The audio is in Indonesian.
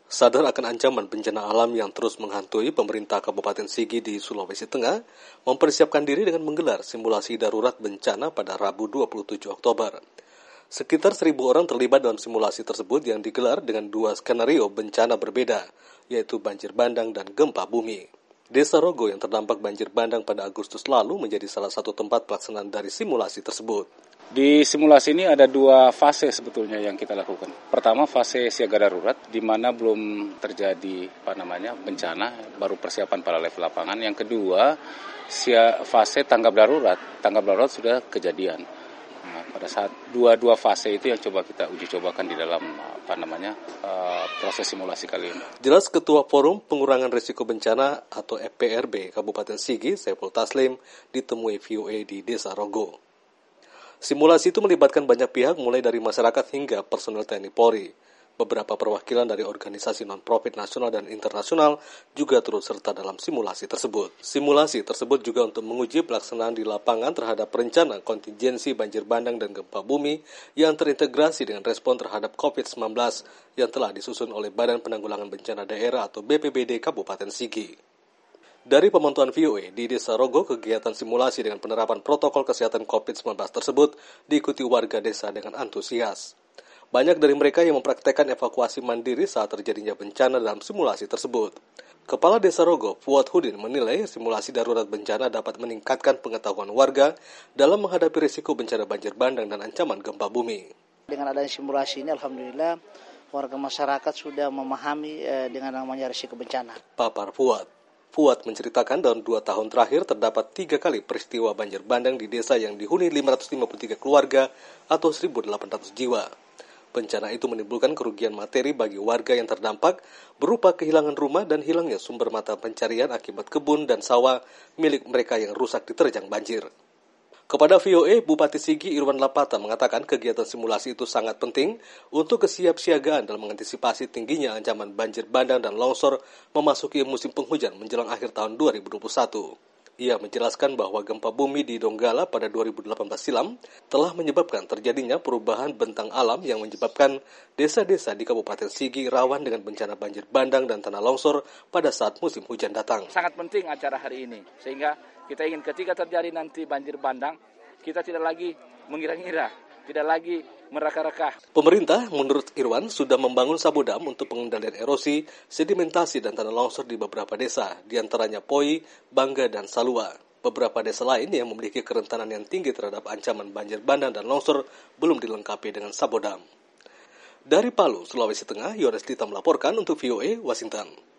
Sadar akan ancaman bencana alam yang terus menghantui pemerintah Kabupaten Sigi di Sulawesi Tengah, mempersiapkan diri dengan menggelar simulasi darurat bencana pada Rabu 27 Oktober. Sekitar 1.000 orang terlibat dalam simulasi tersebut yang digelar dengan dua skenario bencana berbeda, yaitu banjir bandang dan gempa bumi. Desa Rogo yang terdampak banjir bandang pada Agustus lalu menjadi salah satu tempat pelaksanaan dari simulasi tersebut. Di simulasi ini ada dua fase sebetulnya yang kita lakukan. Pertama fase siaga darurat, di mana belum terjadi bencana, baru persiapan pada level lapangan. Yang kedua fase tanggap darurat. Tanggap darurat sudah kejadian. Nah, pada saat dua fase itu yang coba kita uji cobakan di dalam proses simulasi kali ini. Jelas Ketua Forum Pengurangan Risiko Bencana atau FPRB Kabupaten Sigi, Saiful Taslim, ditemui VOA di Desa Rogo. Simulasi itu melibatkan banyak pihak mulai dari masyarakat hingga personel TNI Polri. Beberapa perwakilan dari organisasi non-profit nasional dan internasional juga turut serta dalam simulasi tersebut. Simulasi tersebut juga untuk menguji pelaksanaan di lapangan terhadap rencana kontingensi banjir bandang dan gempa bumi yang terintegrasi dengan respon terhadap COVID-19 yang telah disusun oleh Badan Penanggulangan Bencana Daerah atau BPBD Kabupaten Sigi. Dari pemantauan VOA di Desa Rogo, kegiatan simulasi dengan penerapan protokol kesehatan COVID-19 tersebut diikuti warga desa dengan antusias. Banyak dari mereka yang mempraktekkan evakuasi mandiri saat terjadinya bencana dalam simulasi tersebut. Kepala Desa Rogo, Fuad Hudin, menilai simulasi darurat bencana dapat meningkatkan pengetahuan warga dalam menghadapi risiko bencana banjir bandang dan ancaman gempa bumi. Dengan adanya simulasi ini, alhamdulillah, warga masyarakat sudah memahami dengan namanya risiko bencana. Papar Fuad menceritakan dalam 2 tahun terakhir terdapat 3 kali peristiwa banjir bandang di desa yang dihuni 553 keluarga atau 1.800 jiwa. Bencana itu menimbulkan kerugian materi bagi warga yang terdampak berupa kehilangan rumah dan hilangnya sumber mata pencarian akibat kebun dan sawah milik mereka yang rusak diterjang banjir. Kepada VOA, Bupati Sigi Irwan Lapata mengatakan kegiatan simulasi itu sangat penting untuk kesiapsiagaan dalam mengantisipasi tingginya ancaman banjir bandang dan longsor memasuki musim penghujan menjelang akhir tahun 2021. Ia menjelaskan bahwa gempa bumi di Donggala pada 2018 silam telah menyebabkan terjadinya perubahan bentang alam yang menyebabkan desa-desa di Kabupaten Sigi rawan dengan bencana banjir bandang dan tanah longsor pada saat musim hujan datang. Sangat penting acara hari ini, sehingga kita ingin ketika terjadi nanti banjir bandang, kita tidak lagi mengira-ngira, tidak lagi mereka-reka. Pemerintah, menurut Irwan, sudah membangun sabodam untuk pengendalian erosi, sedimentasi, dan tanah longsor di beberapa desa, diantaranya Poi, Bangga, dan Salua. Beberapa desa lain yang memiliki kerentanan yang tinggi terhadap ancaman banjir bandang dan longsor belum dilengkapi dengan sabodam. Dari Palu, Sulawesi Tengah, Yohanes Dita melaporkan untuk VOA, Washington.